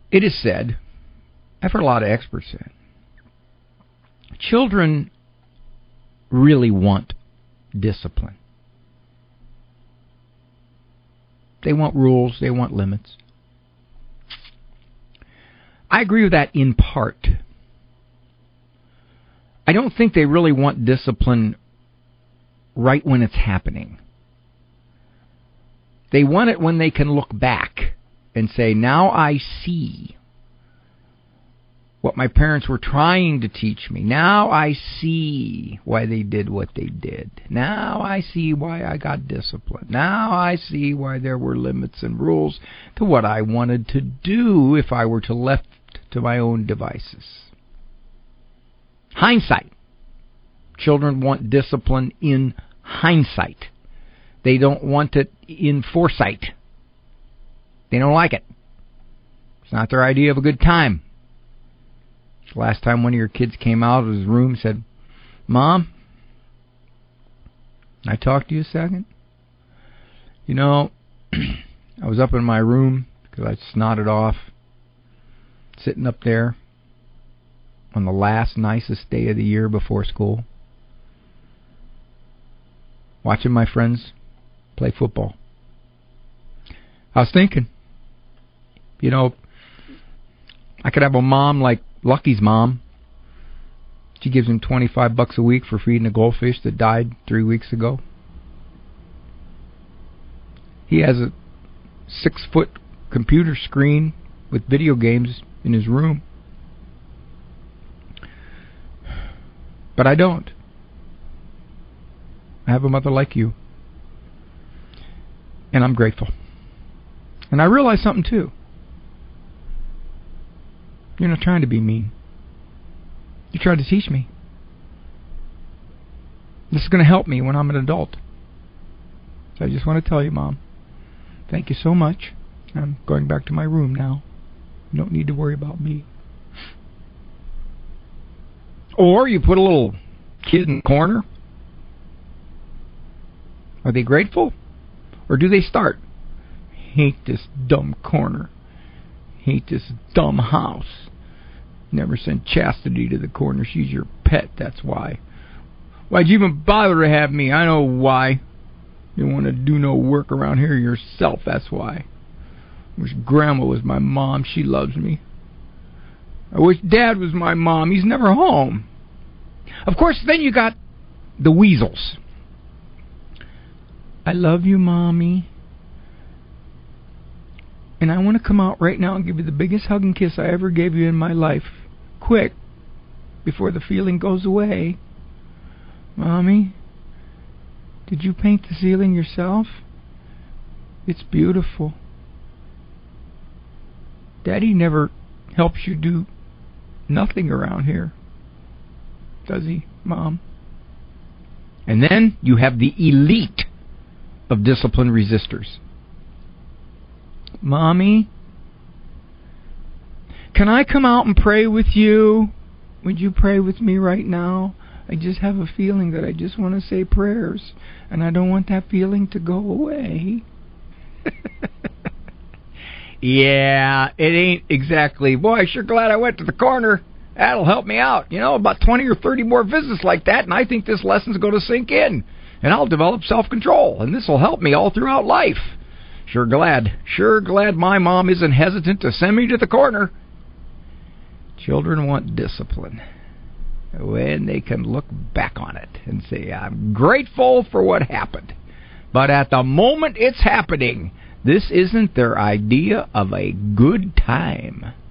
It is said, I've heard a lot of experts say it, children really want discipline. They want rules, they want limits. I agree with that in part. I don't think they really want discipline right when it's happening. They want it when they can look back and say, now I see what my parents were trying to teach me. Now I see why they did what they did. Now I see why I got disciplined. Now I see why there were limits and rules to what I wanted to do if I were left to my own devices. Hindsight. Children want discipline in hindsight. They don't want it in foresight. They don't like it. It's not their idea of a good time. The last time one of your kids came out of his room and said, Mom, can I talk to you a second? You know, I was up in my room because I snotted off, sitting up there on the last nicest day of the year before school, watching my friends play football. I was thinking, you know, I could have a mom like Lucky's mom. She gives him $25 a week for feeding a goldfish that died 3 weeks ago. He has a 6-foot computer screen with video games in his room. But I don't. I have a mother like you. And I'm grateful. And I realize something too. You're not trying to be mean. You're trying to teach me. This is going to help me when I'm an adult. So I just want to tell you, Mom, thank you so much. I'm going back to my room now. You don't need to worry about me. Or you put a little kid in the corner. Are they grateful? Or do they start, hate this dumb corner, hate this dumb house, never send Chastity to the corner, she's your pet, that's why. Why'd you even bother to have me? I know why. You don't want to do no work around here yourself, that's why. I wish Grandma was my mom, she loves me. I wish Dad was my mom, he's never home. Of course, then you got the weasels. I love you, Mommy. And I want to come out right now and give you the biggest hug and kiss I ever gave you in my life. Quick, before the feeling goes away. Mommy, did you paint the ceiling yourself? It's beautiful. Daddy never helps you do nothing around here, does he, Mom? And then you have the elite of discipline resistors. Mommy, can I come out and pray with you? Would you pray with me right now? I just have a feeling that I just want to say prayers, and I don't want that feeling to go away. Yeah, it ain't exactly, boy, sure glad I went to the corner. That'll help me out. You know, about 20 or 30 more visits like that, and I think this lesson's going to sink in. And I'll develop self-control, and this will help me all throughout life. Sure glad my mom isn't hesitant to send me to the corner. Children want discipline when they can look back on it and say, I'm grateful for what happened. But at the moment it's happening, this isn't their idea of a good time.